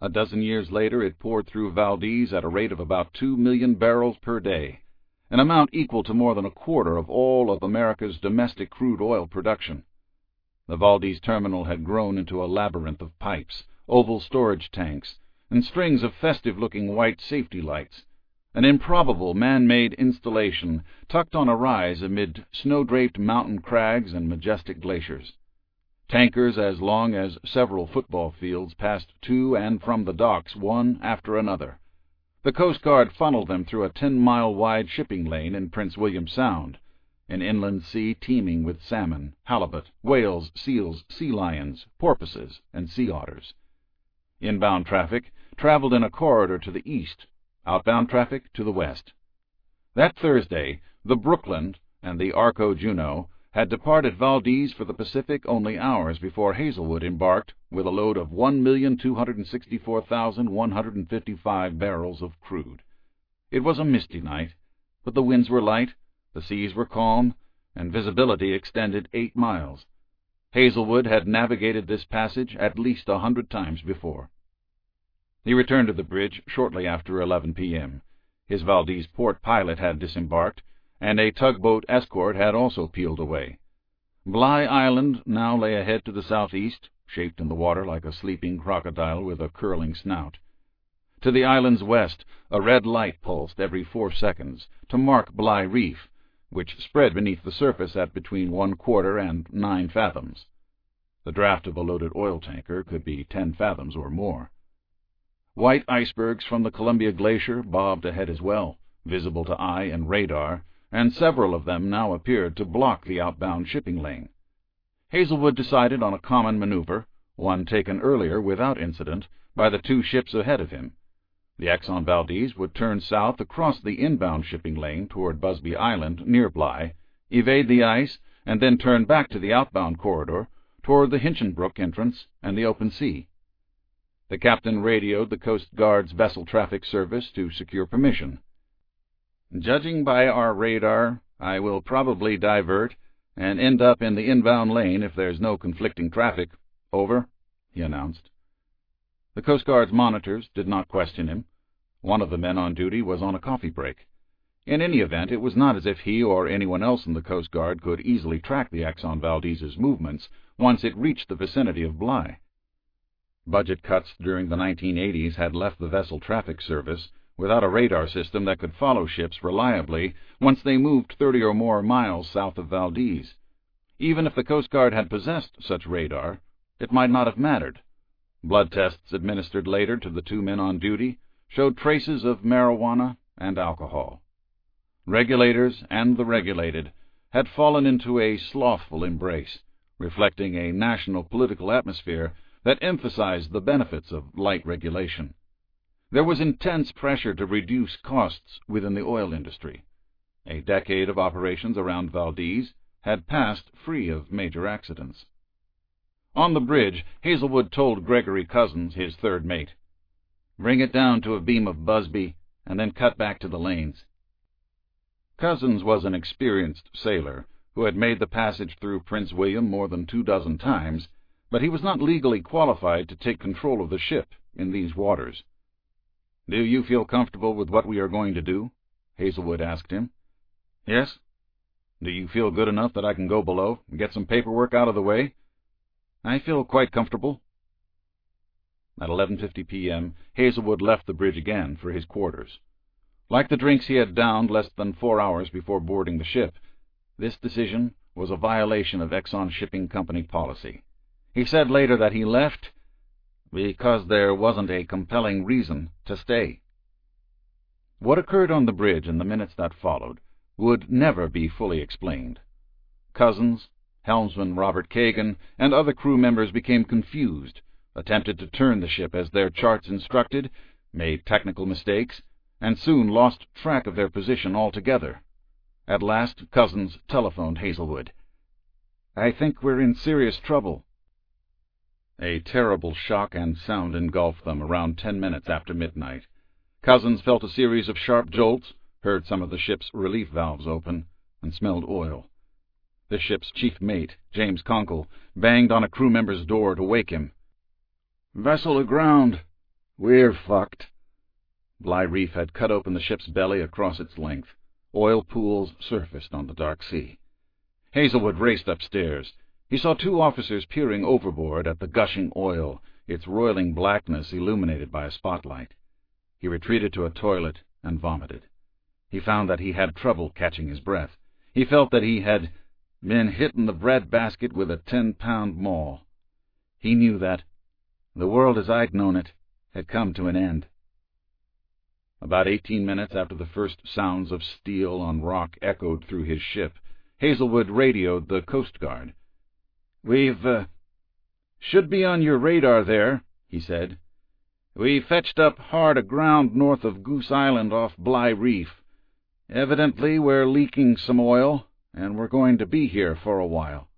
A dozen years later it poured through Valdez at a rate of about 2 million barrels per day, an amount equal to more than a quarter of all of America's domestic crude oil production. The Valdez terminal had grown into a labyrinth of pipes, oval storage tanks, and strings of festive-looking white safety lights, an improbable man-made installation tucked on a rise amid snow-draped mountain crags and majestic glaciers. Tankers as long as several football fields passed to and from the docks one after another. The Coast Guard funneled them through a 10-mile-wide shipping lane in Prince William Sound, an inland sea teeming with salmon, halibut, whales, seals, sea lions, porpoises, and sea otters. Inbound traffic traveled in a corridor to the east, outbound traffic to the west. That Thursday, the Brooklyn and the Arco Juno had departed Valdez for the Pacific only hours before Hazelwood embarked with a load of 1,264,155 barrels of crude. It was a misty night, but the winds were light, the seas were calm, and visibility extended 8 miles. Hazelwood had navigated this passage at least 100 times before. He returned to the bridge shortly after 11 p.m. His Valdez port pilot had disembarked, and a tugboat escort had also peeled away. Bligh Island now lay ahead to the southeast, shaped in the water like a sleeping crocodile with a curling snout. To the island's west, a red light pulsed every 4 seconds to mark Bligh Reef, which spread beneath the surface at between 1/4 and 9 fathoms. The draft of a loaded oil tanker could be 10 fathoms or more. White icebergs from the Columbia Glacier bobbed ahead as well, visible to eye and radar, and several of them now appeared to block the outbound shipping lane. Hazelwood decided on a common maneuver, one taken earlier without incident by the 2 ships ahead of him. The Exxon Valdez would turn south across the inbound shipping lane toward Busby Island near Bligh, evade the ice, and then turn back to the outbound corridor toward the Hinchinbrook entrance and the open sea. The captain radioed the Coast Guard's Vessel Traffic Service to secure permission. "Judging by our radar, I will probably divert and end up in the inbound lane if there's no conflicting traffic. Over," he announced. The Coast Guard's monitors did not question him. One of the men on duty was on a coffee break. In any event, it was not as if he or anyone else in the Coast Guard could easily track the Exxon Valdez's movements once it reached the vicinity of Bligh. Budget cuts during the 1980s had left the Vessel Traffic Service without a radar system that could follow ships reliably once they moved 30 or more miles south of Valdez. Even if the Coast Guard had possessed such radar, it might not have mattered. Blood tests administered later to the 2 men on duty showed traces of marijuana and alcohol. Regulators and the regulated had fallen into a slothful embrace, reflecting a national political atmosphere that emphasized the benefits of light regulation. There was intense pressure to reduce costs within the oil industry. A decade of operations around Valdez had passed free of major accidents. On the bridge, Hazelwood told Gregory Cousins, his third mate, "Bring it down to a beam of Busby, and then cut back to the lanes." Cousins was an experienced sailor who had made the passage through Prince William more than 24 times, but he was not legally qualified to take control of the ship in these waters. "Do you feel comfortable with what we are going to do?" Hazelwood asked him. "Yes." "Do you feel good enough that I can go below and get some paperwork out of the way?" "I feel quite comfortable." At 11:50 p.m., Hazelwood left the bridge again for his quarters. Like the drinks he had downed less than 4 hours before boarding the ship, this decision was a violation of Exxon Shipping Company policy. He said later that he left because there wasn't a compelling reason to stay. What occurred on the bridge in the minutes that followed would never be fully explained. Cousins, helmsman Robert Kagan, and other crew members became confused, attempted to turn the ship as their charts instructed, made technical mistakes, and soon lost track of their position altogether. At last Cousins telephoned Hazelwood. "I think we're in serious trouble." A terrible shock and sound engulfed them around 10 minutes after midnight. Cousins felt a series of sharp jolts, heard some of the ship's relief valves open, and smelled oil. The ship's chief mate, James Conkle, banged on a crew member's door to wake him. "Vessel aground. "We're fucked." Bligh Reef had cut open the ship's belly across its length. Oil pools surfaced on the dark sea. Hazelwood raced upstairs. He saw 2 officers peering overboard at the gushing oil, its roiling blackness illuminated by a spotlight. He retreated to a toilet and vomited. He found that he had trouble catching his breath. He felt that he had been hitting the breadbasket with a 10-pound maul. He knew that the world as I'd known it had come to an end. About 18 minutes after the first sounds of steel on rock echoed through his ship, Hazelwood radioed the Coast Guard. "We've should be on your radar there," he said. "We fetched up hard aground north of Goose Island off Bligh Reef. Evidently we're leaking some oil, and we're going to be here for a while."